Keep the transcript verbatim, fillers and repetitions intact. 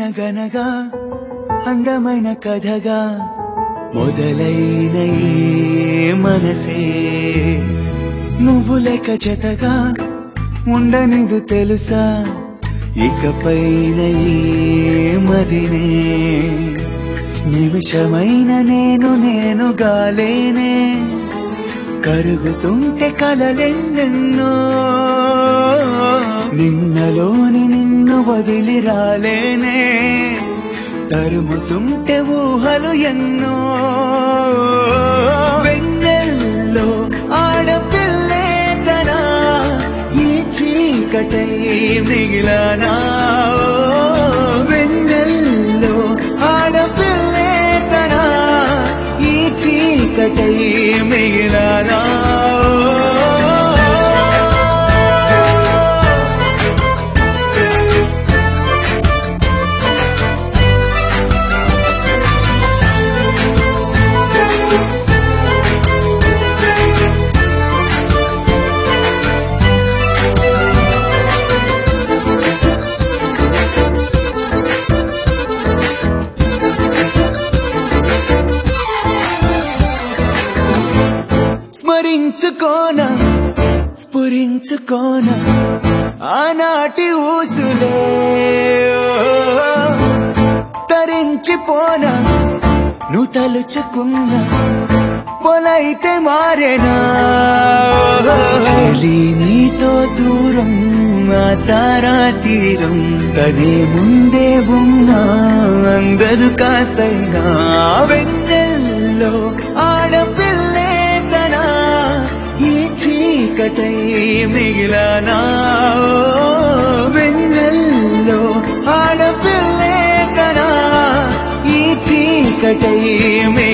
అనగనగా అందమైన కథగా మొదలైన మనసే నువ్వు లేక జతగా ఉండనిదు తెలుసా ఇకపైన మదినే నిమిషమైన నేను నేను గాలేనే కరుగుతుంటే కలలెన్నెన్నో నిన్నలోని నిన్ను వదిలి రాలేనే తరుముతుంటే ఊహలు ఎన్నో వెన్నెల్లో ఆడపిల్లే తనా ఈ చీకటై మిగిలానా వెన్నెల్లో ఆడపిల్లే తనా ఈ చీకటై మిగిలానా స్మరించుకోన స్ఫురించుకోన ఆనాటి ఊసులే తరించిపోనా నువ్వు తలుచుకున్న పొలైతే మారేనా నీతో దూరం ఆ తారా తీరం తనే ముందే ఉన్నా అందదు కాస్తైనా వెన్నెల్లో ఆడపిల్లే తనా ఈ చీకటై మిగిలానా వెన్నెల్లో ఆడపిల్లే తనా ఈ చీకటై